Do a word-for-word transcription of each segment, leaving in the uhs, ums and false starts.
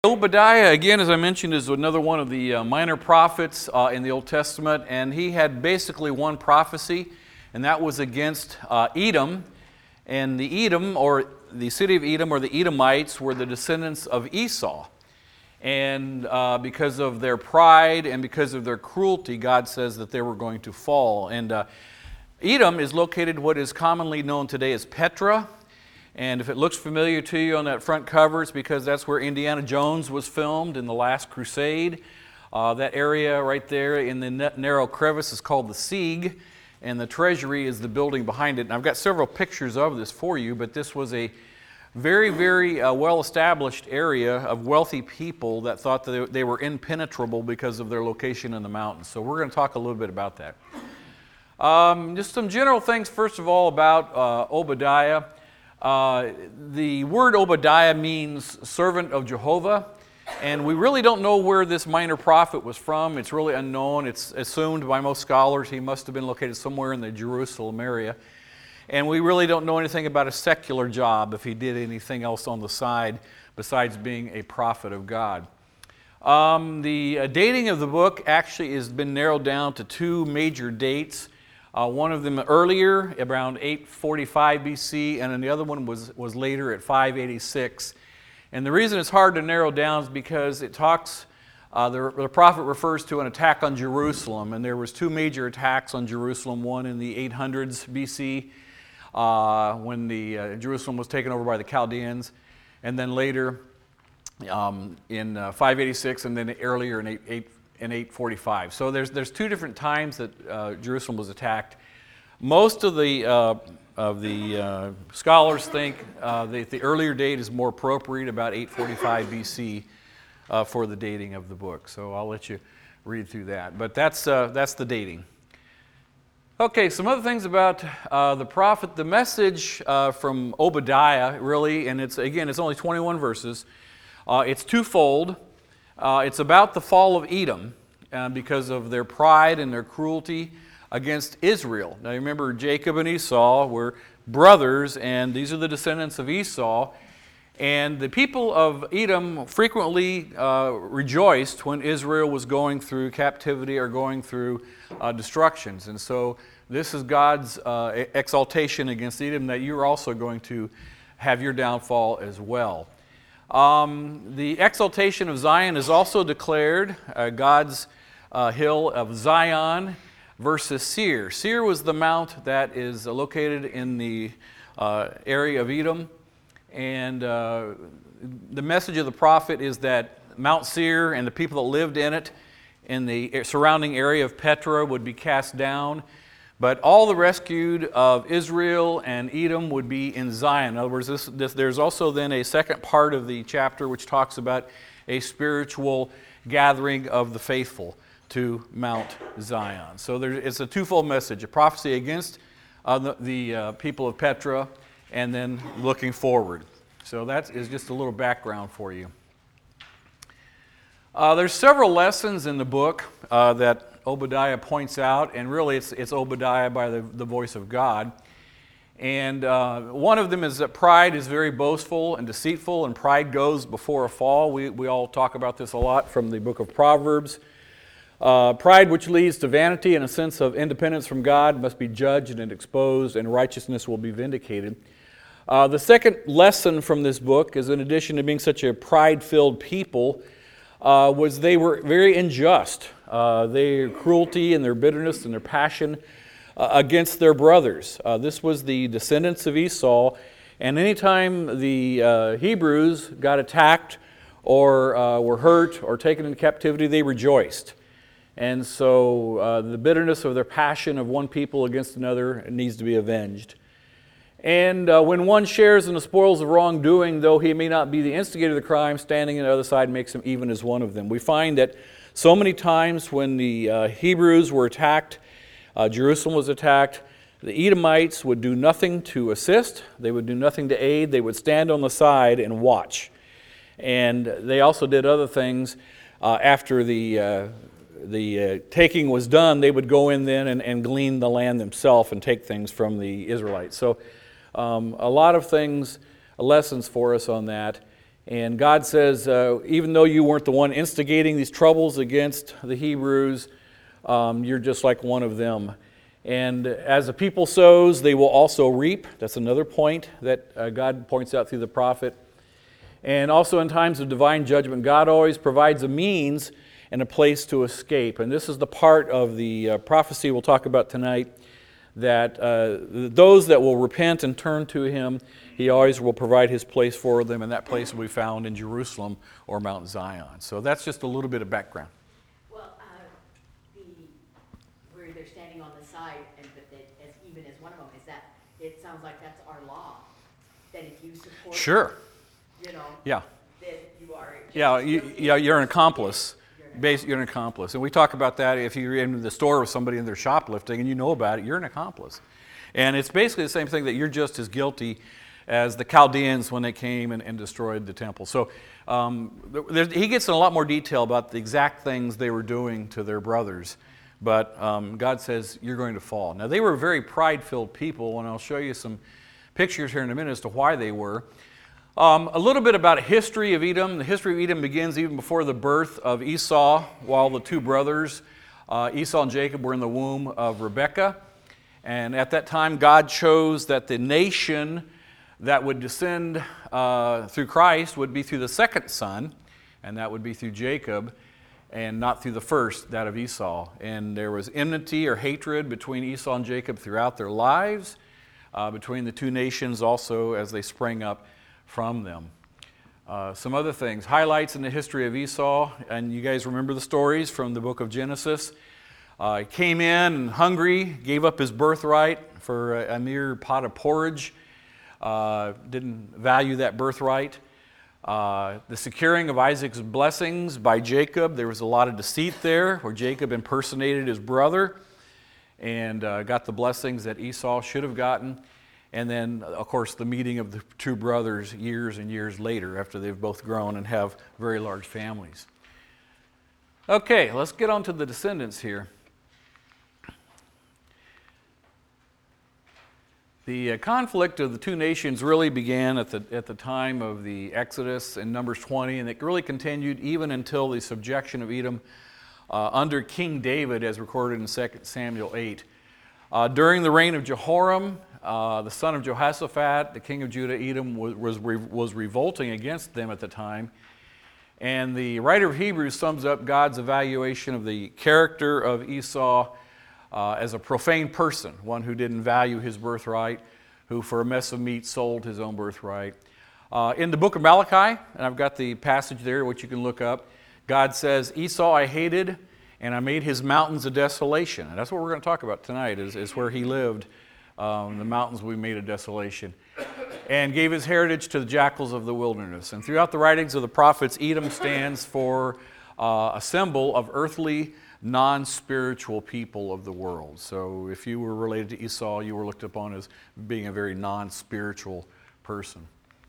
Obadiah, again, as I mentioned, is another one of the uh, minor prophets uh, in the Old Testament, and he had basically one prophecy, and that was against uh, Edom. And the Edom, or the city of Edom, or the Edomites, were the descendants of Esau. And uh, because of their pride and because of their cruelty, God says that they were going to fall. And uh, Edom is located what is commonly known today as Petra. And if it looks familiar to you on that front cover, it's because that's where Indiana Jones was filmed in The Last Crusade. Uh, that area right there in the narrow crevice is called the Siege, and the treasury is the building behind it. And I've got several pictures of this for you, but this was a very, very uh, well-established area of wealthy people that thought that they were impenetrable because of their location in the mountains. So we're going to talk a little bit about that. Um, just some general things, first of all, about uh, Obadiah. Uh, the word Obadiah means servant of Jehovah, and we really don't know where this minor prophet was from. It's really unknown. It's assumed by most scholars he must have been located somewhere in the Jerusalem area. And we really don't know anything about a secular job, if he did anything else on the side besides being a prophet of God. Um, the uh, dating of the book actually has been narrowed down to two major dates. Uh, one of them earlier, around eight forty-five B C, and then the other one was, was later at five eighty-six. And the reason it's hard to narrow down is because it talks, uh, the, the prophet refers to an attack on Jerusalem, and there was two major attacks on Jerusalem, one in the eight hundreds B C, uh, when the uh, Jerusalem was taken over by the Chaldeans, and then later um, in uh, five eighty-six, and then earlier in eight, eight in eight forty-five. So there's there's two different times that uh, Jerusalem was attacked. Most of the uh, of the uh, scholars think uh, that the earlier date is more appropriate, about eight forty-five B C, uh, for the dating of the book. So I'll let you read through that. But that's uh, that's the dating. Okay, some other things about uh, the prophet. The message uh, from Obadiah, really, and it's again it's only twenty-one verses. Uh, it's twofold. Uh, it's about the fall of Edom uh, because of their pride and their cruelty against Israel. Now remember, Jacob and Esau were brothers, and these are the descendants of Esau. And the people of Edom frequently uh, rejoiced when Israel was going through captivity or going through uh, destructions. And so this is God's uh, exaltation against Edom, that you're also going to have your downfall as well. Um, the exaltation of Zion is also declared, uh, God's uh, hill of Zion versus Seir. Seir was the mount that is located in the uh, area of Edom, and uh, the message of the prophet is that Mount Seir and the people that lived in it in the surrounding area of Petra would be cast down, but all the rescued of Israel and Edom would be in Zion. In other words, this, this, there's also then a second part of the chapter which talks about a spiritual gathering of the faithful to Mount Zion. So there, it's a twofold message, a prophecy against uh, the, the uh, people of Petra, and then looking forward. So that is just a little background for you. Uh, there's several lessons in the book uh, that Obadiah points out, and really it's, it's Obadiah by the, the voice of God. And uh, one of them is that pride is very boastful and deceitful, and pride goes before a fall. We, we all talk about this a lot from the book of Proverbs. Uh, pride which leads to vanity and a sense of independence from God must be judged and exposed, and righteousness will be vindicated. Uh, the second lesson from this book is, in addition to being such a pride-filled people, uh, was they were very unjust. Uh, their cruelty and their bitterness and their passion uh, against their brothers. Uh, this was the descendants of Esau, and anytime the uh, Hebrews got attacked or uh, were hurt or taken into captivity, they rejoiced. And so uh, the bitterness of their passion of one people against another needs to be avenged. And uh, when one shares in the spoils of wrongdoing, though he may not be the instigator of the crime, standing on the other side makes him even as one of them. We find that so many times when the uh, Hebrews were attacked, uh, Jerusalem was attacked, the Edomites would do nothing to assist, they would do nothing to aid, they would stand on the side and watch. And they also did other things uh, after the, uh, the uh, taking was done. They would go in then and, and glean the land themselves and take things from the Israelites. So um, a lot of things, lessons for us on that. And God says, uh, even though you weren't the one instigating these troubles against the Hebrews, um, you're just like one of them. And as a people sows, they will also reap. That's another point that uh, God points out through the prophet. And also in times of divine judgment, God always provides a means and a place to escape. And this is the part of the uh, prophecy we'll talk about tonight, that uh, those that will repent and turn to Him, He always will provide His place for them, and that place will be found in Jerusalem or Mount Zion. So that's just a little bit of background. Well, uh, the where they're standing on the side, and but that, as even as one of them, is that it sounds like that's our law, that if you support, Sure. you know, Yeah. that you are, Yeah, you, yeah, you're an accomplice. Basically, you're an accomplice. And we talk about that if you're in the store with somebody and they're shoplifting and you know about it, you're an accomplice. And it's basically the same thing, that you're just as guilty as the Chaldeans when they came and, and destroyed the temple. So um, there, he gets in a lot more detail about the exact things they were doing to their brothers. But um, God says, you're going to fall. Now, they were very pride-filled people, and I'll show you some pictures here in a minute as to why they were. Um, a little bit about a history of Edom. The history of Edom begins even before the birth of Esau, while the two brothers, uh, Esau and Jacob, were in the womb of Rebekah. And at that time, God chose that the nation that would descend uh, through Christ would be through the second son, and that would be through Jacob, and not through the first, that of Esau. And there was enmity or hatred between Esau and Jacob throughout their lives, uh, between the two nations also as they sprang up from them. Uh, some other things, highlights in the history of Esau, and you guys remember the stories from the book of Genesis. Uh, he came in and hungry, gave up his birthright for a, a mere pot of porridge, uh, didn't value that birthright. Uh, the securing of Isaac's blessings by Jacob, there was a lot of deceit there, where Jacob impersonated his brother and uh, got the blessings that Esau should have gotten. And then, of course, the meeting of the two brothers years and years later after they've both grown and have very large families. Okay, let's get on to the descendants here. The uh, conflict of the two nations really began at the, at the time of the Exodus in Numbers twenty, and it really continued even until the subjection of Edom uh, under King David, as recorded in Second Samuel eight. Uh, during the reign of Jehoram, Uh, the son of Jehoshaphat, the king of Judah, Edom, was, was, was revolting against them at the time. And the writer of Hebrews sums up God's evaluation of the character of Esau uh, as a profane person, one who didn't value his birthright, who for a mess of meat sold his own birthright. Uh, in the book of Malachi, and I've got the passage there, which you can look up, God says, Esau I hated, and I made his mountains a desolation. And that's what we're going to talk about tonight, is, is where he lived. Um, the mountains we made a desolation, and gave his heritage to the jackals of the wilderness. And throughout the writings of the prophets, Edom stands for uh, a symbol of earthly, non-spiritual people of the world. So if you were related to Esau, you were looked upon as being a very non-spiritual person.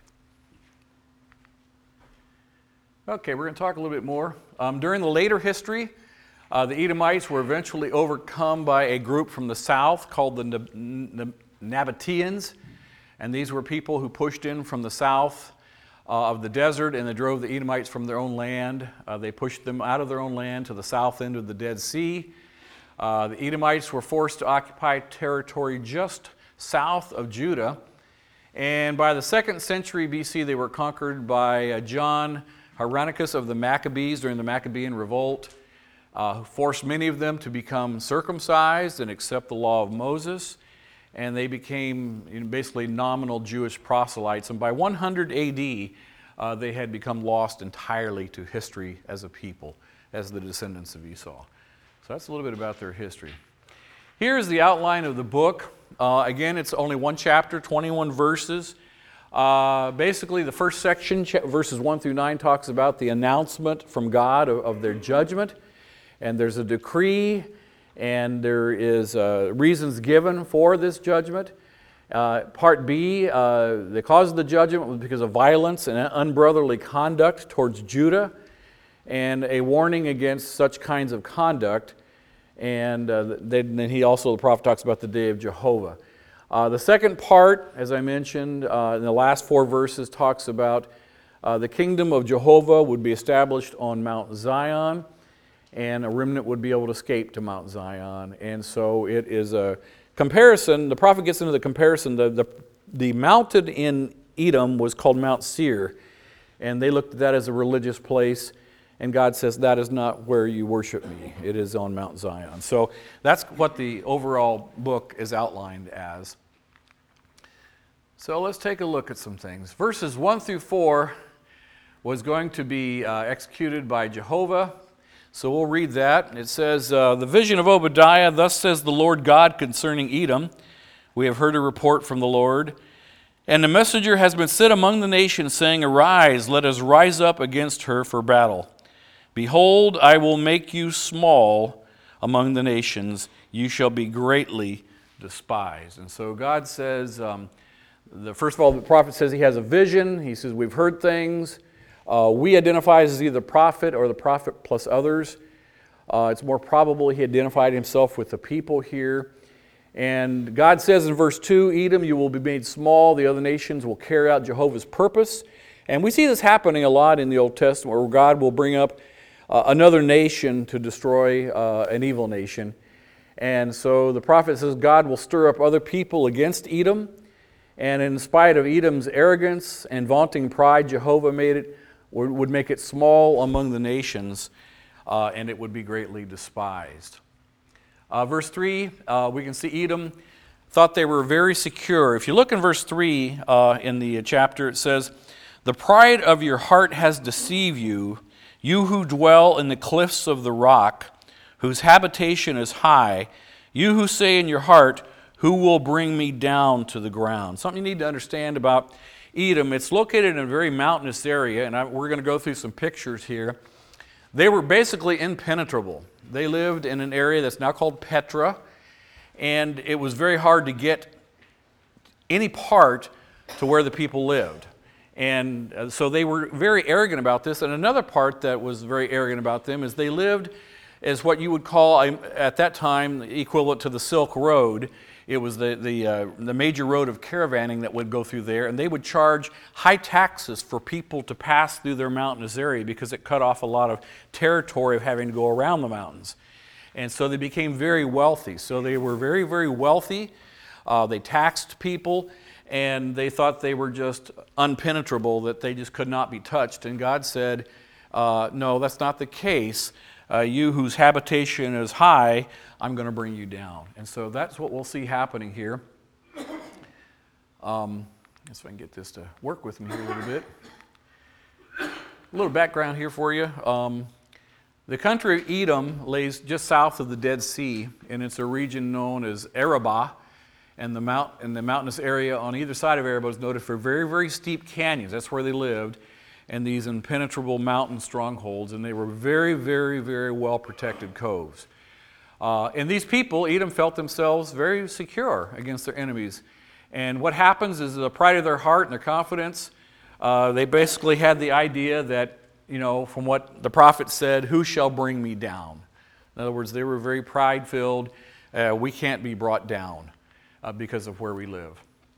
Okay, we're going to talk a little bit more. Um, during the later history, Uh, the Edomites were eventually overcome by a group from the south called the Nab- Nab- Nabateans. And these were people who pushed in from the south uh, of the desert, and they drove the Edomites from their own land. Uh, they pushed them out of their own land to the south end of the Dead Sea. Uh, the Edomites were forced to occupy territory just south of Judah. And by the second century B C, they were conquered by uh, John Hyrcanus of the Maccabees during the Maccabean revolt. Uh, who forced many of them to become circumcised and accept the law of Moses, and they became you know, basically nominal Jewish proselytes. And by one hundred A D, uh, they had become lost entirely to history as a people, as the descendants of Esau. So that's a little bit about their history. Here's the outline of the book. Uh, again, it's only one chapter, twenty-one verses. Uh, basically, the first section, verses one through nine, talks about the announcement from God of, of their judgment. And there's a decree, and there is uh, reasons given for this judgment. Uh, part B, uh, the cause of the judgment was because of violence and unbrotherly conduct towards Judah, and a warning against such kinds of conduct. And uh, then he also, the prophet talks about the day of Jehovah. Uh, the second part, as I mentioned, uh, in the last four verses, talks about Uh, the kingdom of Jehovah would be established on Mount Zion, and a remnant would be able to escape to Mount Zion. And so it is a comparison. The prophet gets into the comparison. The, the, the mountain in Edom was called Mount Seir, and they looked at that as a religious place. And God says, that is not where you worship me. It is on Mount Zion. So that's what the overall book is outlined as. So let's take a look at some things. Verses one through four was going to be uh, executed by Jehovah. So we'll read that. It says, uh, the vision of Obadiah, thus says the Lord God concerning Edom. We have heard a report from the Lord. And the messenger has been sent among the nations, saying, arise, let us rise up against her for battle. Behold, I will make you small among the nations. You shall be greatly despised. And so God says, um, the, first of all, the prophet says he has a vision. He says, we've heard things. Uh, we identify as either prophet or the prophet plus others. Uh, it's more probable he identified himself with the people here. And God says in verse two, Edom, you will be made small. The other nations will carry out Jehovah's purpose. And we see this happening a lot in the Old Testament, where God will bring up uh, another nation to destroy uh, an evil nation. And so the prophet says God will stir up other people against Edom. And in spite of Edom's arrogance and vaunting pride, Jehovah made it, would make it small among the nations, uh, and it would be greatly despised. Uh, verse three, uh, we can see Edom thought they were very secure. If you look in verse three uh, in the chapter, it says, the pride of your heart has deceived you, you who dwell in the cliffs of the rock, whose habitation is high, you who say in your heart, who will bring me down to the ground? Something you need to understand about Edom, it's located in a very mountainous area, and I, we're going to go through some pictures here. They were basically impenetrable. They lived in an area that's now called Petra, and it was very hard to get any part to where the people lived. And so they were very arrogant about this. And another part that was very arrogant about them is they lived as what you would call, at that time, equivalent to the Silk Road. It was the, the, uh, the major road of caravanning that would go through there, and they would charge high taxes for people to pass through their mountainous area because it cut off a lot of territory of having to go around the mountains. And so they became very wealthy. So they were very, very wealthy. Uh, they taxed people, and they thought they were just unpenetrable, that they just could not be touched. And God said, uh, no, that's not the case. Uh, you whose habitation is high, I'm going to bring you down. And so that's what we'll see happening here. Um, let's see if I can get this to work with me here a little bit. A little background here for you. Um, the country of Edom lays just south of the Dead Sea, and it's a region known as Arabah. And the, mount, and the mountainous area on either side of Arabah is noted for very, very steep canyons. That's where they lived. And these impenetrable mountain strongholds, and they were very, very, very well protected coves. Uh, and these people, Edom, felt themselves very secure against their enemies. And what happens is the pride of their heart and their confidence, uh, they basically had the idea that, you know, from what the prophet said, who shall bring me down? In other words, they were very pride-filled. Uh, we can't be brought down uh, because of where we live.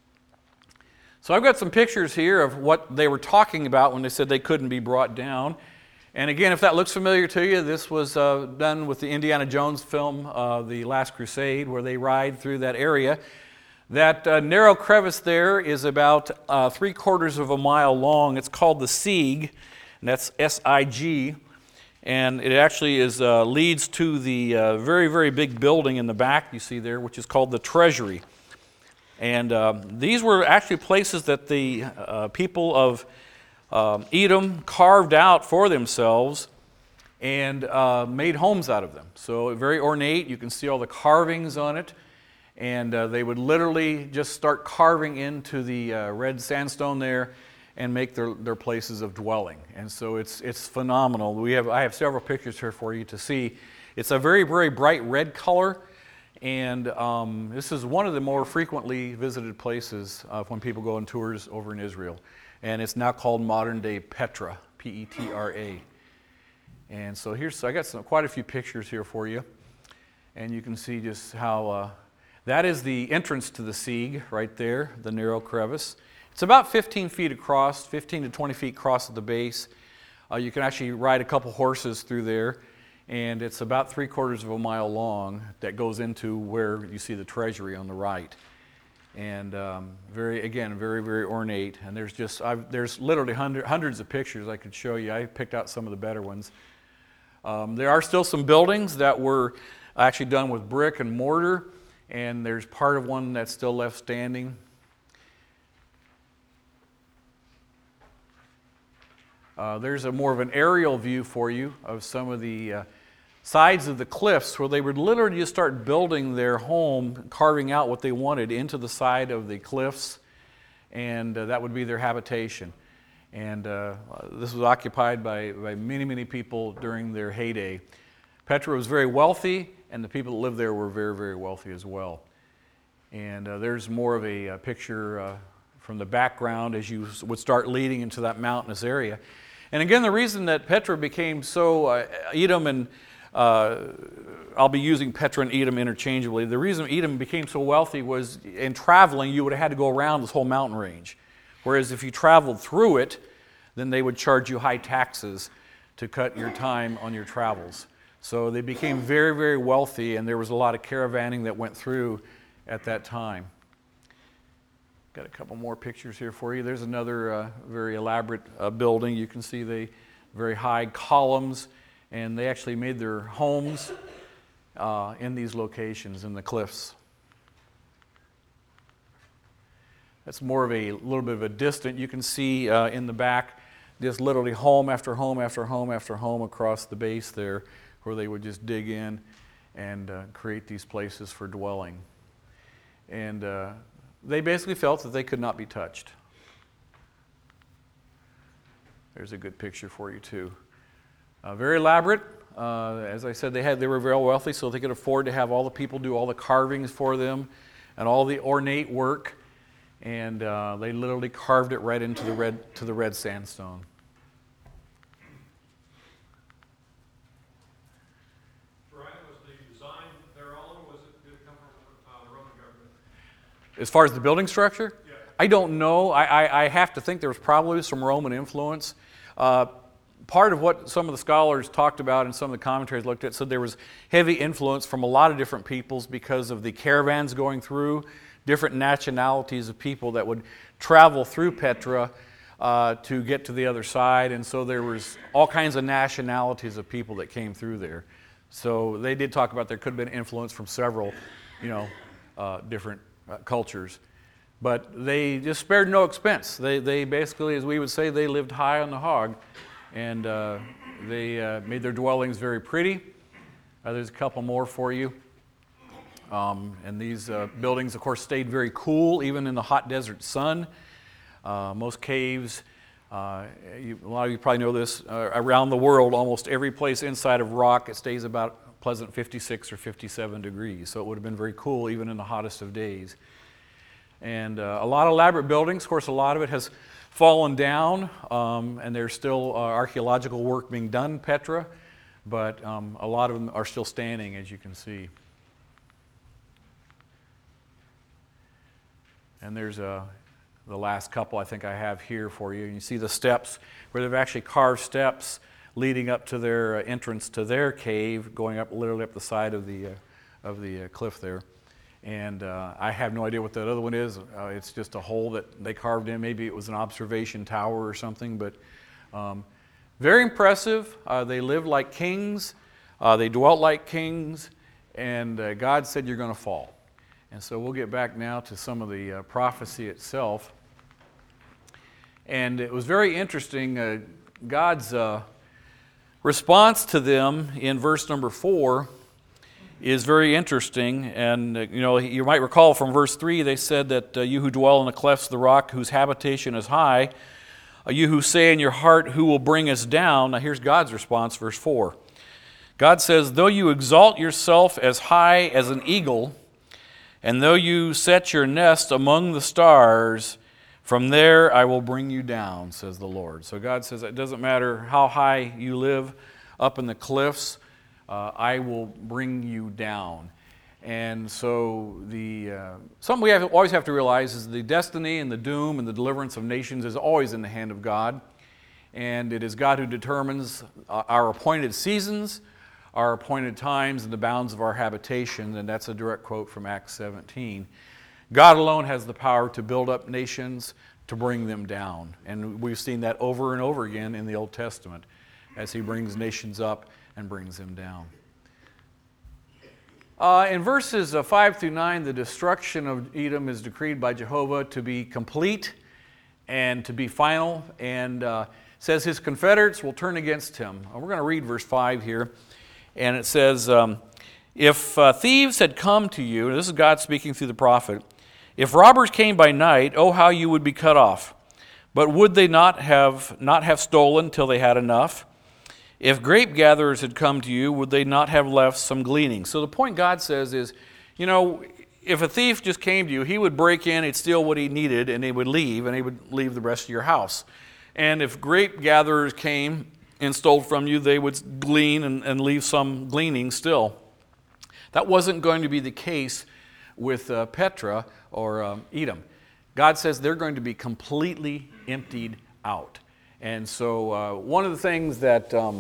So I've got some pictures here of what they were talking about when they said they couldn't be brought down. And again, if that looks familiar to you, this was uh, done with the Indiana Jones film, uh, The Last Crusade, where they ride through that area. That uh, narrow crevice there is about uh, three quarters of a mile long. It's called the Sieg, and that's S I G. And it actually is uh, leads to the uh, very, very big building in the back you see there, which is called the Treasury. And uh, these were actually places that the uh, people of um, Edom carved out for themselves and uh, made homes out of them. So very ornate. You can see all the carvings on it. And uh, they would literally just start carving into the uh, red sandstone there and make their, their places of dwelling. And so it's it's phenomenal. We have I have several pictures here for you to see. It's a very, very bright red color. And um, this is one of the more frequently visited places uh, when people go on tours over in Israel. And it's now called modern-day Petra, P E T R A. And so here's, I got some, quite a few pictures here for you. And you can see just how, uh, that is the entrance to the Sieg right there, the narrow crevice. It's about fifteen feet across, fifteen to twenty feet across at the base. Uh, you can actually ride a couple horses through there, and it's about three quarters of a mile long that goes into where you see the treasury on the right. And um, very, again, very, very ornate. And there's just, I've, there's literally hundred, hundreds of pictures I could show you. I picked out some of the better ones. Um, there are still some buildings that were actually done with brick and mortar, and there's part of one that's still left standing. Uh, there's a more of an aerial view for you of some of the uh, sides of the cliffs where they would literally just start building their home, carving out what they wanted into the side of the cliffs, and uh, that would be their habitation. And uh, this was occupied by, by many, many people during their heyday. Petra was very wealthy, and the people that lived there were very, very wealthy as well. And uh, there's more of a, a picture uh, from the background as you would start leading into that mountainous area. And again, the reason that Petra became so, uh, Edom and, uh, I'll be using Petra and Edom interchangeably, the reason Edom became so wealthy was in traveling, you would have had to go around this whole mountain range. Whereas if you traveled through it, then they would charge you high taxes to cut your time on your travels. So they became very, very wealthy, and there was a lot of caravanning that went through at that time. Got a couple more pictures here for you. There's another uh, very elaborate uh, building. You can see the very high columns, and they actually made their homes uh, in these locations, in the cliffs. That's more of a little bit of a distant. You can see uh, in the back just literally home after home after home after home across the base there, where they would just dig in and uh, create these places for dwelling. And uh, they basically felt that they could not be touched. There's a good picture for you too. Uh, very elaborate. Uh, as I said, they had they were very wealthy, so they could afford to have all the people do all the carvings for them and all the ornate work. And uh, they literally carved it right into the red to the red sandstone. Brian, was the design their own, or was it, did it come from uh, the Roman government? As far as the building structure, Yeah. I don't know. I, I, I have to think there was probably some Roman influence. Uh, part of what some of the scholars talked about and some of the commentaries looked at said there was heavy influence from a lot of different peoples because of the caravans going through, different nationalities of people that would travel through Petra uh, to get to the other side. And so there was all kinds of nationalities of people that came through there. So they did talk about there could have been influence from several, you know, uh, different uh, cultures. But they just spared no expense. They, they basically, as we would say, they lived high on the hog. And uh, they uh, made their dwellings very pretty. Uh, there's a couple more for you. Um, and these uh, buildings, of course, stayed very cool, even in the hot desert sun. Uh, most caves, uh, you, a lot of you probably know this, uh, around the world, almost every place inside of rock, it stays about a pleasant fifty-six or fifty-seven degrees. So it would have been very cool, even in the hottest of days. And uh, a lot of elaborate buildings. Of course, a lot of it has fallen down, um, and there's still uh, archaeological work being done in Petra, but um, a lot of them are still standing, as you can see. And there's a, the last couple I think I have here for you. You see the steps where they've actually carved steps leading up to their uh, entrance to their cave, going up literally up the side of the, uh, of the uh, cliff there. And uh, I have no idea what that other one is. Uh, it's just a hole that they carved in. Maybe it was an observation tower or something, but um, very impressive. Uh, they lived like kings. Uh, they dwelt like kings. And uh, God said, you're going to fall. And so we'll get back now to some of the uh, prophecy itself. And it was very interesting. Uh, God's uh, response to them in verse number four is very interesting. And, uh, you know, you might recall from verse three, they said that uh, you who dwell in the clefts of the rock, whose habitation is high, uh, you who say in your heart, who will bring us down? Now here's God's response, verse four. God says, though you exalt yourself as high as an eagle, and though you set your nest among the stars, from there I will bring you down, says the Lord. So God says it doesn't matter how high you live up in the cliffs, uh, I will bring you down. And so the uh, something we have, always have to realize is the destiny and the doom and the deliverance of nations is always in the hand of God. And it is God who determines our appointed seasons, our appointed times, and the bounds of our habitation. And that's a direct quote from Acts seventeen. God alone has the power to build up nations, to bring them down. And we've seen that over and over again in the Old Testament as he brings nations up and brings them down. Uh, in verses uh, five through nine, the destruction of Edom is decreed by Jehovah to be complete and to be final, and uh, says his confederates will turn against him. And we're going to read verse five here, and it says, um, if uh, thieves had come to you, and this is God speaking through the prophet, if robbers came by night, oh, how you would be cut off. But would they not have not have stolen till they had enough? If grape gatherers had come to you, would they not have left some gleaning? So the point God says is, you know, if a thief just came to you, he would break in, he'd steal what he needed, and he would leave, and he would leave the rest of your house. And if grape gatherers came and stole from you, they would glean and, and leave some gleaning still. That wasn't going to be the case with uh, Petra or um, Edom. God says they're going to be completely emptied out. And so uh, one of the things that um,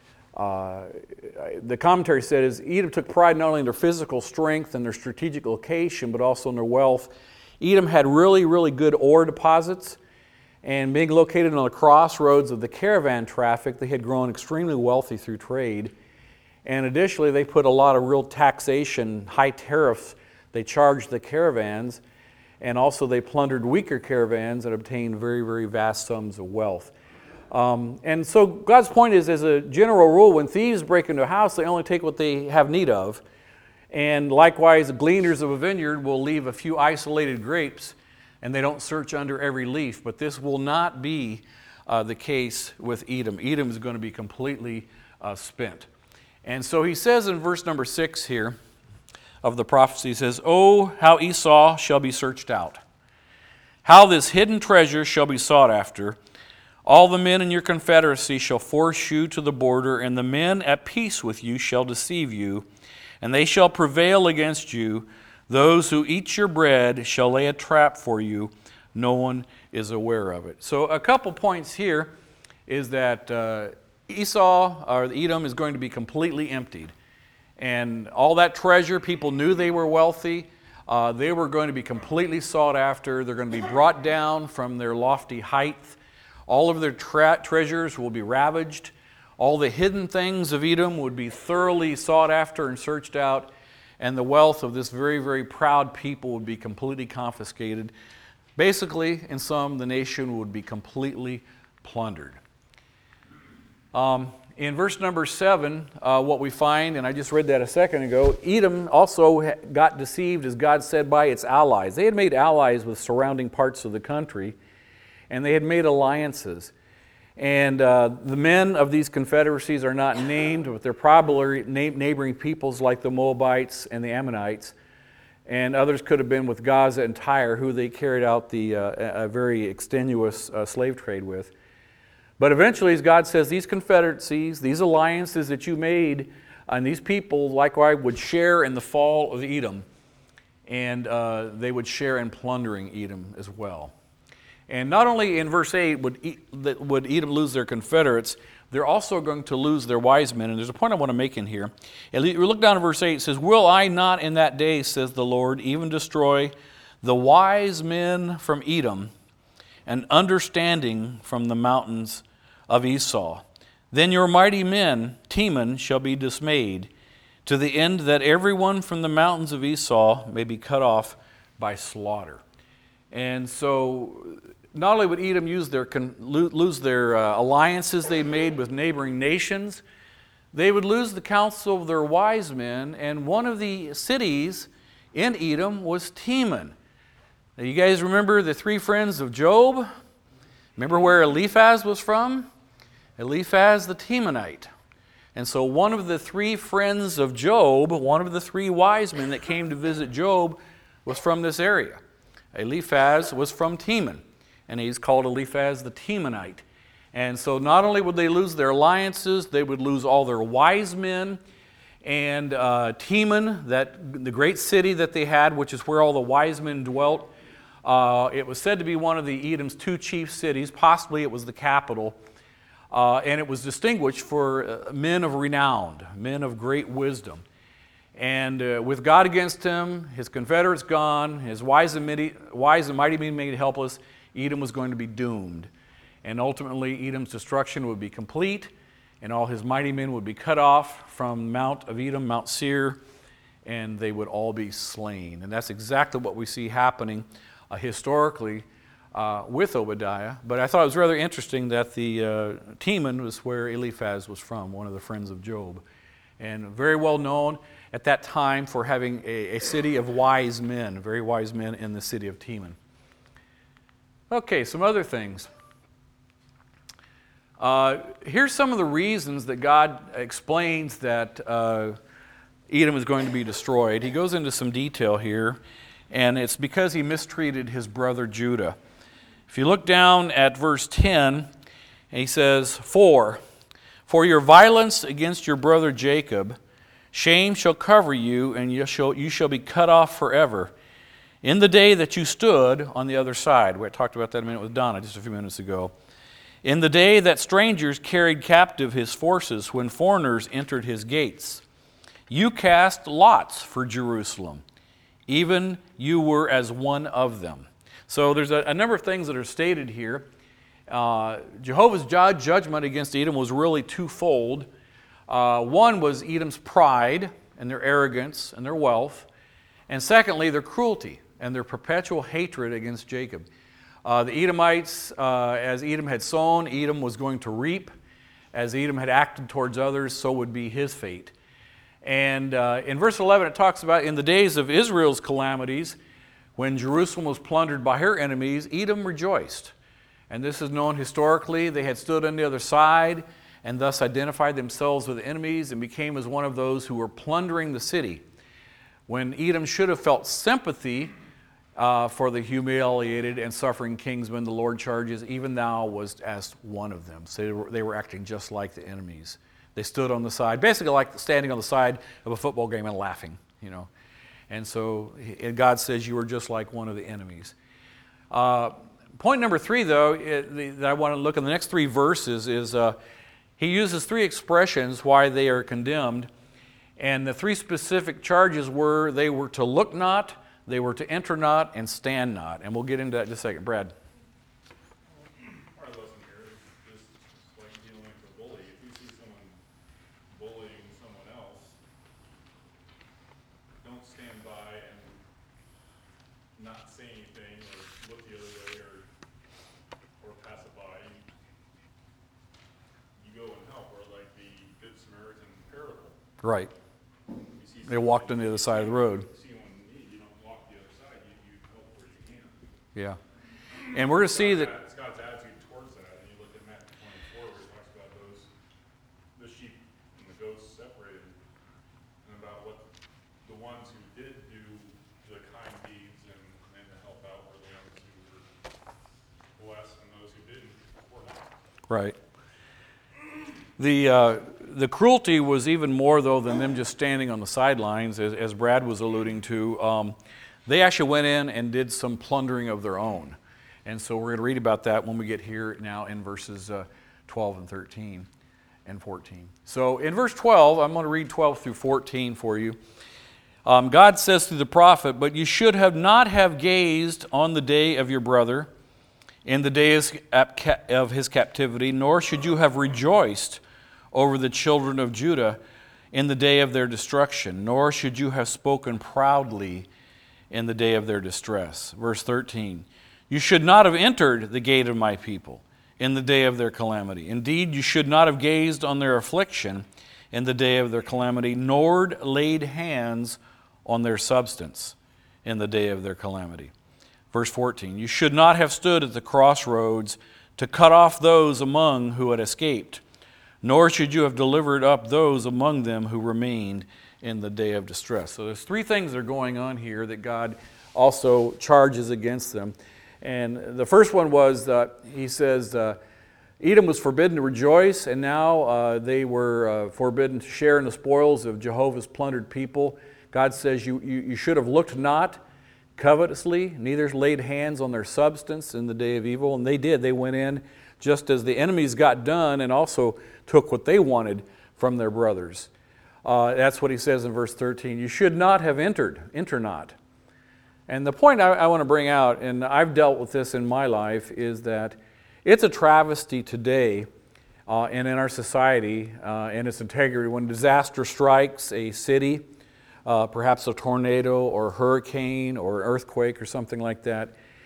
uh, the commentary said is Edom took pride not only in their physical strength and their strategic location, but also in their wealth. Edom had really, really good ore deposits, and being located on the crossroads of the caravan traffic, they had grown extremely wealthy through trade. And additionally, they put a lot of real taxation, high tariffs they charged the caravans, and also they plundered weaker caravans and obtained very, very vast sums of wealth. Um, and so God's point is, as a general rule, when thieves break into a house, they only take what they have need of. And likewise, the gleaners of a vineyard will leave a few isolated grapes, and they don't search under every leaf. But this will not be uh, the case with Edom. Edom is going to be completely uh, spent. And so he says in verse number six here of the prophecy, he says, oh, how Esau shall be searched out, how this hidden treasure shall be sought after. All the men in your confederacy shall force you to the border, and the men at peace with you shall deceive you, and they shall prevail against you. Those who eat your bread shall lay a trap for you. No one is aware of it. So a couple points here is that uh, Esau, or Edom, is going to be completely emptied. And all that treasure, people knew they were wealthy. Uh, they were going to be completely sought after. They're going to be brought down from their lofty height. All of their tra- treasures will be ravaged. All the hidden things of Edom would be thoroughly sought after and searched out. And the wealth of this very, very proud people would be completely confiscated. Basically, in sum, the nation would be completely plundered. Um, in verse number seven, uh, what we find, and I just read that a second ago, Edom also got deceived, as God said, by its allies. They had made allies with surrounding parts of the country, and they had made alliances. And uh, the men of these confederacies are not named, but they're probably neighboring peoples like the Moabites and the Ammonites. And others could have been with Gaza and Tyre, who they carried out the uh, a very extenuous uh, slave trade with. But eventually, as God says, these confederacies, these alliances that you made, and these people likewise would share in the fall of Edom. And uh, they would share in plundering Edom as well. And not only in verse eight would, would Edom lose their confederates, they're also going to lose their wise men. And there's a point I want to make in here. And we look down at verse eight. It says, will I not in that day, says the Lord, even destroy the wise men from Edom and understanding from the mountains of Esau? Then your mighty men, Teman, shall be dismayed, to the end that everyone from the mountains of Esau may be cut off by slaughter. And so not only would Edom use their, lose their uh, alliances they made with neighboring nations, they would lose the counsel of their wise men, and one of the cities in Edom was Teman. Now, you guys remember the three friends of Job? Remember where Eliphaz was from? Eliphaz the Temanite. And so one of the three friends of Job, one of the three wise men that came to visit Job, was from this area. Eliphaz was from Teman, and he's called Eliphaz the Temanite. And so not only would they lose their alliances, they would lose all their wise men, And uh, Teman, that, the great city that they had, which is where all the wise men dwelt, uh, it was said to be one of the Edom's two chief cities. Possibly it was the capital. Uh, and it was distinguished for uh, men of renown, men of great wisdom. And uh, with God against him, his confederates gone, his wise and, mighty, wise and mighty men made helpless, Edom was going to be doomed. And ultimately, Edom's destruction would be complete, and all his mighty men would be cut off from Mount of Edom, Mount Seir, and they would all be slain. And that's exactly what we see happening uh, historically uh, with Obadiah. But I thought it was rather interesting that the uh, Teman was where Eliphaz was from, one of the friends of Job. And very well known at that time for having a, a city of wise men, very wise men in the city of Teman. Okay, some other things. Uh, here's some of the reasons that God explains that uh, Edom is going to be destroyed. He goes into some detail here, and it's because he mistreated his brother Judah. If you look down at verse ten, he says, For, for your violence against your brother Jacob, shame shall cover you, and you shall, you shall be cut off forever. In the day that you stood on the other side. We talked about that a minute with Donna just a few minutes ago. In the day that strangers carried captive his forces, when foreigners entered his gates, you cast lots for Jerusalem. Even you were as one of them. So there's a, a number of things that are stated here. Uh, Jehovah's judgment against Edom was really twofold. Uh, one was Edom's pride and their arrogance and their wealth. And secondly, their cruelty and their perpetual hatred against Jacob. Uh, the Edomites, uh, as Edom had sown, Edom was going to reap. As Edom had acted towards others, so would be his fate. And uh, in verse eleven, it talks about in the days of Israel's calamities, when Jerusalem was plundered by her enemies, Edom rejoiced. And this is known historically. They had stood on the other side and thus identified themselves with enemies and became as one of those who were plundering the city. When Edom should have felt sympathy Uh, for the humiliated and suffering kingsmen, the Lord charges, even thou wast as one of them. So they were, they were acting just like the enemies. They stood on the side, basically like standing on the side of a football game and laughing, you know. And so and God says you are just like one of the enemies. Uh, point number three, though, it, the, that I want to look at the next three verses is uh, he uses three expressions why they are condemned. And the three specific charges were they were to look not, they were to enter not, and stand not. And we'll get into that in just a second. Brad. Our lesson here is just like dealing with a bully. If you see someone bullying someone else, don't stand by and not say anything or look the other way or or pass it by. You, you go and help, or like the Good Samaritan parable. Right. You see They walked on the other side of the road. Yeah. And we're going to see that It's God's attitude towards that. And you look at Matthew twenty-four where he talks about those, the sheep and the goats separated, and about what the ones who did do the kind deeds and, and to help out were the ones who were blessed, and those who didn't were not. right. The uh, the cruelty was even more, though, than them just standing on the sidelines, as, as Brad was alluding to. Um, They actually went in and did some plundering of their own. And so we're going to read about that when we get here now in verses uh, twelve and thirteen and fourteen. So in verse twelve, I'm going to read twelve through fourteen for you. Um, God says through the prophet, But you should have not have gazed on the day of your brother, in the days of his captivity, nor should you have rejoiced over the children of Judah in the day of their destruction, nor should you have spoken proudly in the day of their distress. Verse thirteen, you should not have entered the gate of my people in the day of their calamity. Indeed, you should not have gazed on their affliction in the day of their calamity, nor laid hands on their substance in the day of their calamity. Verse fourteen, you should not have stood at the crossroads to cut off those among who had escaped, nor should you have delivered up those among them who remained in the day of distress. So there's three things that are going on here that God also charges against them. And the first one was, uh, he says, uh, Edom was forbidden to rejoice, and now uh, they were uh, forbidden to share in the spoils of Jehovah's plundered people. God says, you, you, you should have looked not covetously, neither laid hands on their substance in the day of evil. And they did. They went in just as the enemies got done and also took what they wanted from their brothers. Uh, that's what he says in verse thirteen. You should not have entered, enter not. And the point I, I want to bring out, and I've dealt with this in my life, is that it's a travesty today uh, and in our society uh, and its integrity when disaster strikes a city, uh, perhaps a tornado or a hurricane or an earthquake or something like that,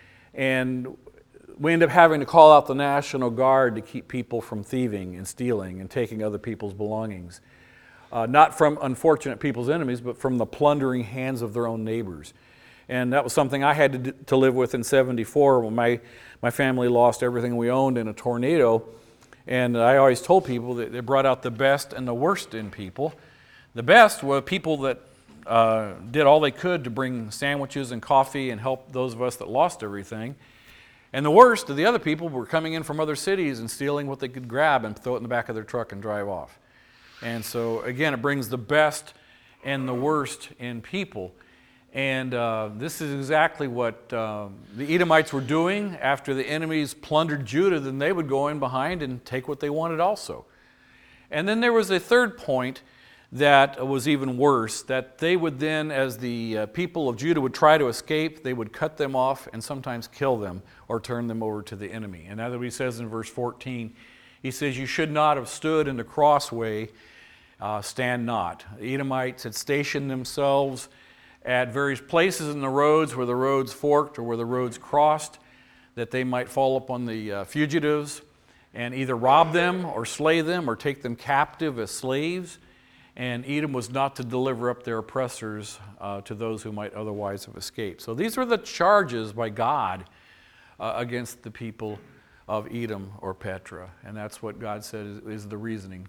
and we end up having to call out the National Guard to keep people from thieving and stealing and taking other people's belongings. Uh, not from unfortunate people's enemies, but from the plundering hands of their own neighbors. And that was something I had to, do, to live with in seventy-four when my, my family lost everything we owned in a tornado. And I always told people that they brought out the best and the worst in people. The best were people that uh, did all they could to bring sandwiches and coffee and help those of us that lost everything. And the worst of the other people were coming in from other cities and stealing what they could grab and throw it in the back of their truck and drive off. And so, again, it brings the best and the worst in people. And uh, this is exactly what uh, the Edomites were doing. After the enemies plundered Judah, then they would go in behind and take what they wanted also. And then there was a third point that was even worse, that they would then, as the uh, people of Judah would try to escape, they would cut them off and sometimes kill them or turn them over to the enemy. And that's what he says in verse fourteen. He says, you should not have stood in the crossway, uh, stand not. The Edomites had stationed themselves at various places in the roads where the roads forked or where the roads crossed, that they might fall upon the uh, fugitives and either rob them or slay them or take them captive as slaves. And Edom was not to deliver up their oppressors uh, to those who might otherwise have escaped. So these were the charges by God uh, against the people of Edom or Petra. And that's what God said is, is the reasoning.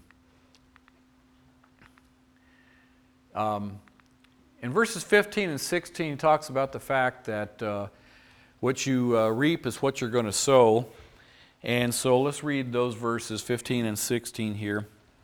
Um, in verses fifteen and sixteen, he talks about the fact that uh, what you uh, reap is what you're going to sow. And so let's read those verses fifteen and sixteen here.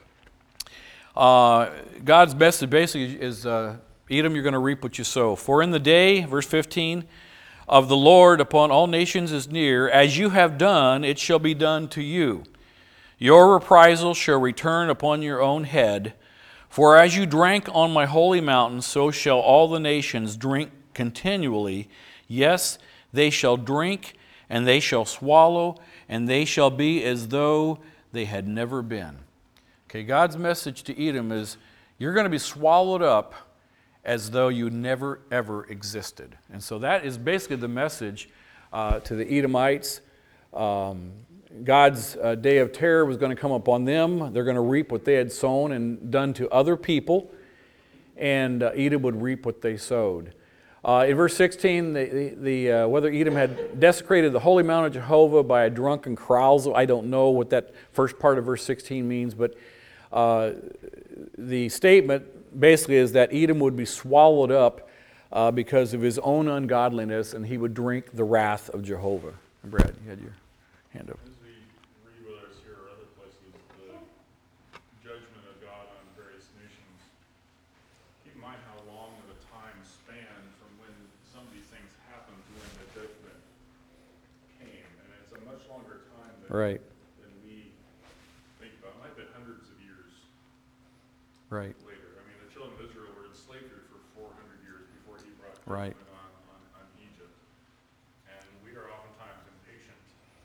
Uh, God's message basically is, uh, Edom, you're going to reap what you sow. For in the day, verse fifteen, of the Lord upon all nations is near. As you have done, it shall be done to you. Your reprisal shall return upon your own head. For as you drank on my holy mountain, so shall all the nations drink continually. Yes, they shall drink, and they shall swallow, and they shall be as though they had never been. Okay, God's message to Edom is, you're going to be swallowed up as though you never, ever existed. And so that is basically the message uh, to the Edomites. Um, God's uh, day of terror was going to come upon them. They're going to reap what they had sown and done to other people. And uh, Edom would reap what they sowed. Uh, in verse sixteen, the, the, the, uh, whether Edom had desecrated the holy mount of Jehovah by a drunken carousal, I don't know what that first part of verse sixteen means, but uh, the statement basically is that Edom would be swallowed up uh, because of his own ungodliness, and he would drink the wrath of Jehovah. Brad, you had your hand up. As we read with us here or other places, the judgment of God on various nations, keep in mind how long of a time span from when some of these things happened to when the judgment came. And it's a much longer time than, Right. than we think about. It might be hundreds of years Right. later. I mean, the children of Israel were in slavery for four hundred years before he brought Right. judgment on, on, on Egypt. And we are oftentimes impatient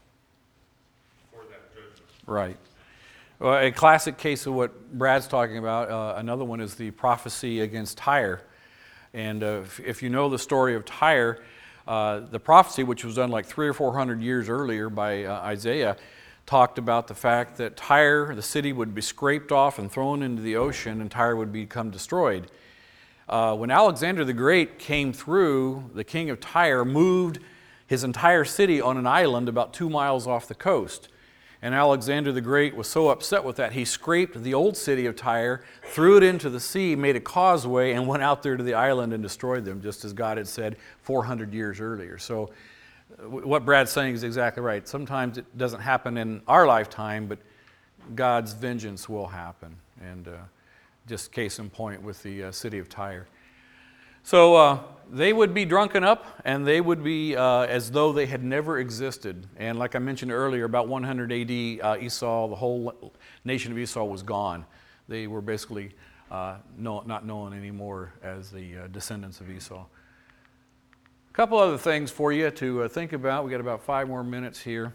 for that judgment. Right. Well, a classic case of what Brad's talking about, uh, another one is the prophecy against Tyre. And uh, if, if you know the story of Tyre, uh, the prophecy, which was done like three or four hundred years earlier by uh, Isaiah, talked about the fact that Tyre, the city, would be scraped off and thrown into the ocean, and Tyre would become destroyed. Uh, when Alexander the Great came through, the king of Tyre moved his entire city on an island about two miles off the coast. And Alexander the Great was so upset with that, he scraped the old city of Tyre, threw it into the sea, made a causeway, and went out there to the island and destroyed them, just as God had said four hundred years earlier. So what Brad's saying is exactly right. Sometimes it doesn't happen in our lifetime, but God's vengeance will happen. And uh, just case in point with the uh, city of Tyre. So uh, they would be drunken up, and they would be uh, as though they had never existed. And like I mentioned earlier, about one hundred A D, uh, Esau, the whole nation of Esau was gone. They were basically uh, no, not known anymore as the uh, descendants of Esau. A couple other things for you to uh, think about. We got about five more minutes here.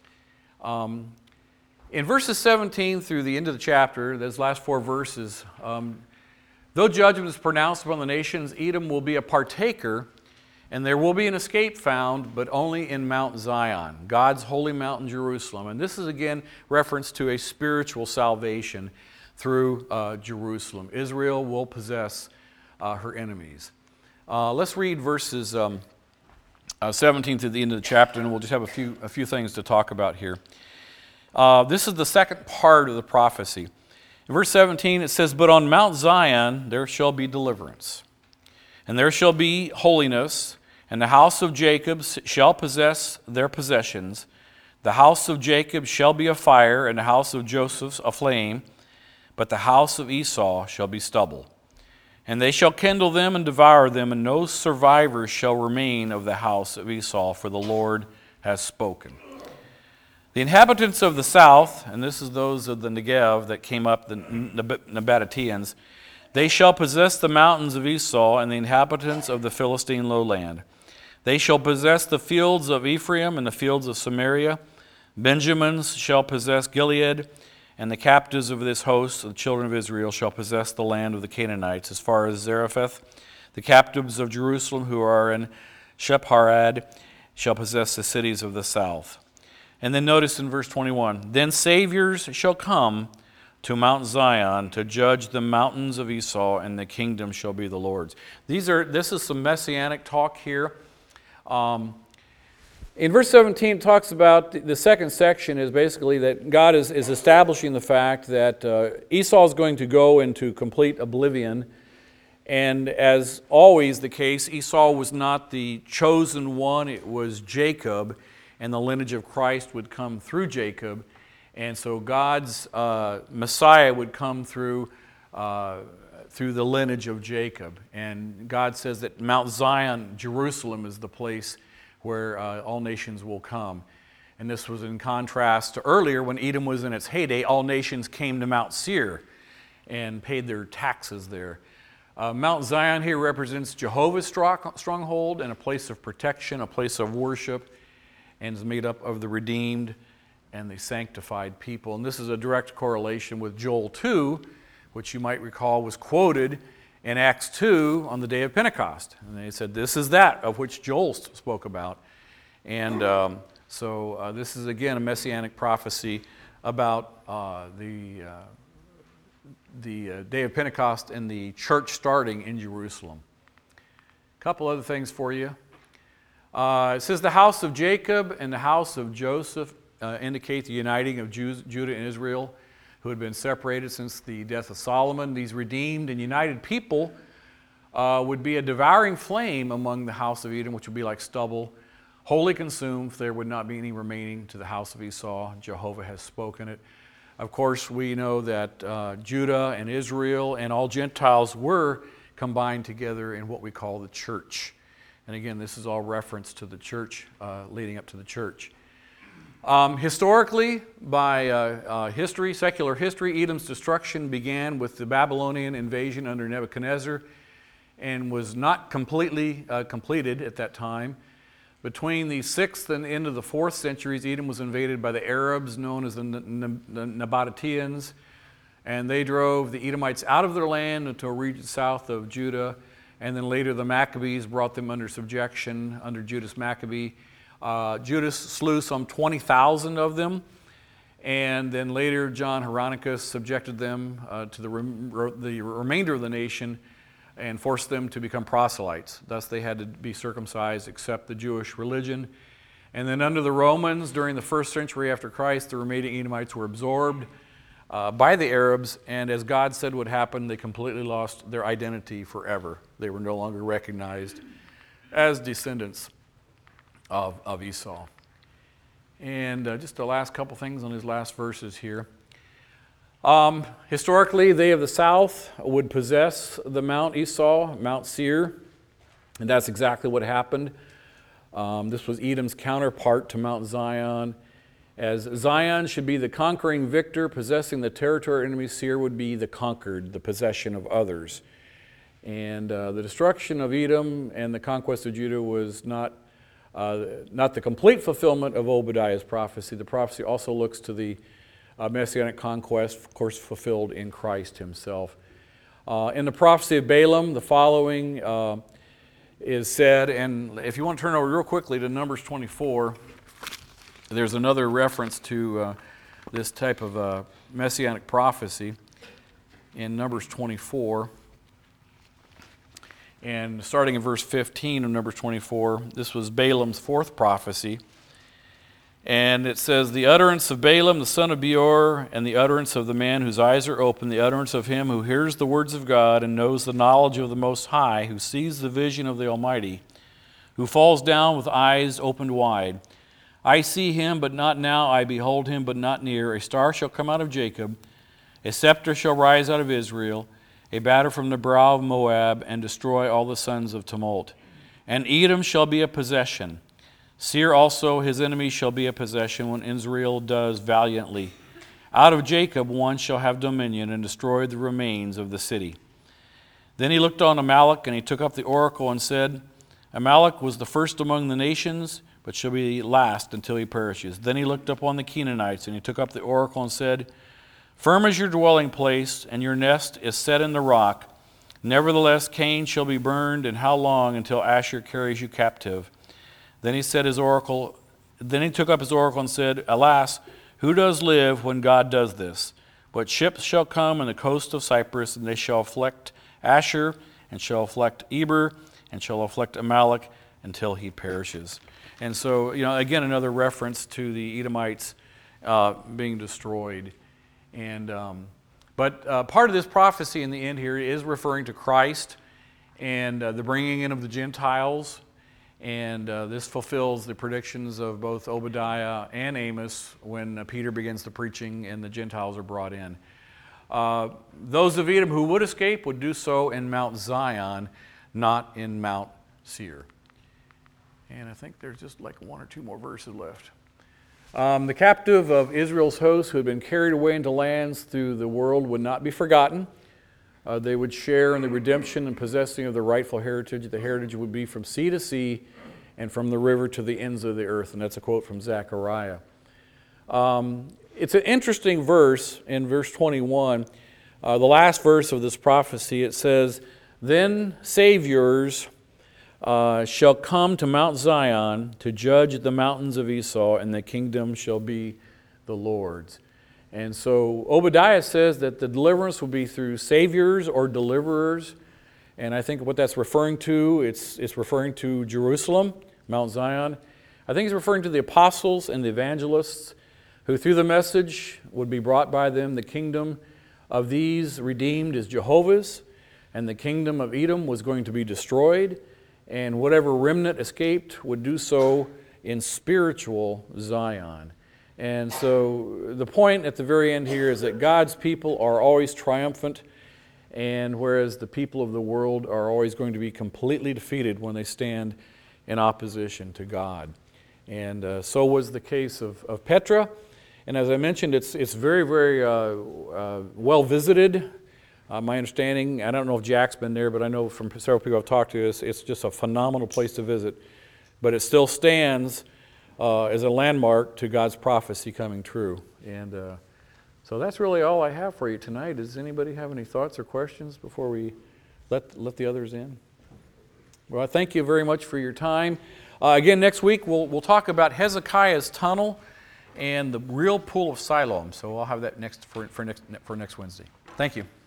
Um, in verses seventeen through the end of the chapter, those last four verses, um, though judgment is pronounced upon the nations, Edom will be a partaker, and there will be an escape found, but only in Mount Zion, God's holy mountain, Jerusalem. And this is again reference to a spiritual salvation through uh, Jerusalem. Israel will possess uh, her enemies. Uh, let's read verses um, uh, seventeen to the end of the chapter, and we'll just have a few a few things to talk about here. Uh, this is the second part of the prophecy. In verse seventeen, it says, "But on Mount Zion there shall be deliverance, and there shall be holiness, and the house of Jacob shall possess their possessions. The house of Jacob shall be a fire, and the house of Joseph a flame, but the house of Esau shall be stubble. And they shall kindle them and devour them, and no survivors shall remain of the house of Esau, for the Lord has spoken." The inhabitants of the south, and this is those of the Negev that came up, the Nabateans, they shall possess the mountains of Esau and the inhabitants of the Philistine lowland. They shall possess the fields of Ephraim and the fields of Samaria. Benjamin shall possess Gilead, and the captives of this host, the children of Israel, shall possess the land of the Canaanites, as far as Zarephath. The captives of Jerusalem who are in Shepharad shall possess the cities of the south. And then notice in verse twenty-one, "Then saviors shall come to Mount Zion to judge the mountains of Esau, and the kingdom shall be the Lord's." These are. This is some messianic talk here. Um, in verse seventeen, it talks about the second section is basically that God is, is establishing the fact that uh, Esau is going to go into complete oblivion. And as always the case, Esau was not the chosen one. It was Jacob. And the lineage of Christ would come through Jacob. And so God's uh, Messiah would come through uh, through the lineage of Jacob. And God says that Mount Zion, Jerusalem, is the place where uh, all nations will come. And this was in contrast to earlier when Edom was in its heyday. All nations came to Mount Seir and paid their taxes there. Uh, Mount Zion here represents Jehovah's stronghold and a place of protection, a place of worship, and is made up of the redeemed and the sanctified people. And this is a direct correlation with Joel two, which you might recall was quoted in Acts two on the day of Pentecost. And they said, this is that of which Joel spoke about. And um, so uh, this is, again, a messianic prophecy about uh, the, uh, the uh, day of Pentecost and the church starting in Jerusalem. A couple other things for you. Uh, it says the house of Jacob and the house of Joseph uh, indicate the uniting of Jews, Judah and Israel, who had been separated since the death of Solomon. These redeemed and united people uh, would be a devouring flame among the house of Edom, which would be like stubble, wholly consumed. There would not be any remaining to the house of Esau. Jehovah has spoken it. Of course, we know that uh, Judah and Israel and all Gentiles were combined together in what we call the church. And again, this is all reference to the church, uh, leading up to the church. Um, historically, by uh, uh, history, secular history, Edom's destruction began with the Babylonian invasion under Nebuchadnezzar and was not completely uh, completed at that time. Between the sixth and the end of the fourth centuries, Edom was invaded by the Arabs, known as the Nabateans, and they drove the Edomites out of their land into a region south of Judah. And then later the Maccabees brought them under subjection under Judas Maccabee. Uh, Judas slew some twenty thousand of them. And then later John Hieronychus subjected them uh, to the, rem- the remainder of the nation and forced them to become proselytes. Thus they had to be circumcised, accept the Jewish religion. And then under the Romans, during the first century after Christ, the remaining Edomites were absorbed Uh, by the Arabs, and as God said would happen, they completely lost their identity forever. They were no longer recognized as descendants of, of Esau. And uh, just the last couple things on his last verses here. Um, historically, they of the south would possess the Mount Esau, Mount Seir, and that's exactly what happened. Um, this was Edom's counterpart to Mount Zion. As Zion should be the conquering victor, possessing the territory of enemy, Seir would be the conquered, the possession of others. And uh, the destruction of Edom and the conquest of Judah was not, uh, not the complete fulfillment of Obadiah's prophecy. The prophecy also looks to the uh, messianic conquest, of course, fulfilled in Christ himself. Uh, in the prophecy of Balaam, the following uh, is said, and if you want to turn over real quickly to Numbers twenty-four, there's another reference to uh, this type of uh, messianic prophecy in Numbers twenty-four. And starting in verse fifteen of Numbers twenty-four, this was Balaam's fourth prophecy. And it says, "The utterance of Balaam, the son of Beor, and the utterance of the man whose eyes are open, the utterance of him who hears the words of God and knows the knowledge of the Most High, who sees the vision of the Almighty, who falls down with eyes opened wide. I see him, but not now. I behold him, but not near. A star shall come out of Jacob. A scepter shall rise out of Israel. A banner from the brow of Moab, and destroy all the sons of tumult. And Edom shall be a possession. Seir also, his enemy, shall be a possession when Israel does valiantly. Out of Jacob one shall have dominion, and destroy the remains of the city." Then he looked on Amalek, and he took up the oracle and said, "Amalek was the first among the nations, but shall be last until he perishes." Then he looked upon the Canaanites, and he took up the oracle and said, "Firm is your dwelling place, and your nest is set in the rock. Nevertheless, Cain shall be burned, and how long until Asher carries you captive?" Then he said his oracle. Then he took up his oracle and said, "Alas, who does live when God does this? But ships shall come in the coast of Cyprus, and they shall afflict Asher, and shall afflict Eber, and shall afflict Amalek, until he perishes." And so, you know, again, another reference to the Edomites uh, being destroyed. And um, but uh, part of this prophecy in the end here is referring to Christ and uh, the bringing in of the Gentiles. And uh, this fulfills the predictions of both Obadiah and Amos when uh, Peter begins the preaching and the Gentiles are brought in. Uh, those of Edom who would escape would do so in Mount Zion, not in Mount Seir. And I think there's just like one or two more verses left. Um, the captive of Israel's host who had been carried away into lands through the world would not be forgotten. Uh, they would share in the redemption and possessing of the rightful heritage. The heritage would be from sea to sea and from the river to the ends of the earth. And that's a quote from Zechariah. Um, it's an interesting verse in verse twenty-one. Uh, the last verse of this prophecy, it says, "Then saviors uh, shall come to Mount Zion to judge the mountains of Esau, and the kingdom shall be the Lord's." And so Obadiah says that the deliverance will be through saviors or deliverers. And I think what that's referring to, it's, it's referring to Jerusalem, Mount Zion. I think he's referring to the apostles and the evangelists who through the message would be brought by them. The kingdom of these redeemed is Jehovah's, and the kingdom of Edom was going to be destroyed. And whatever remnant escaped would do so in spiritual Zion. And so the point at the very end here is that God's people are always triumphant, and whereas the people of the world are always going to be completely defeated when they stand in opposition to God. And uh, so was the case of, of Petra. And as I mentioned, it's, it's very, very uh, uh, well visited. Uh, my understanding, I don't know if Jack's been there, but I know from several people I've talked to, it's, it's just a phenomenal place to visit. But it still stands Uh, as a landmark to God's prophecy coming true. And uh, so that's really all I have for you tonight. Does anybody have any thoughts or questions before we let, let the others in? Well, I thank you very much for your time. Uh, again, next week we'll, we'll talk about Hezekiah's tunnel and the real pool of Siloam. So I'll have that next for, for, next, for next Wednesday. Thank you.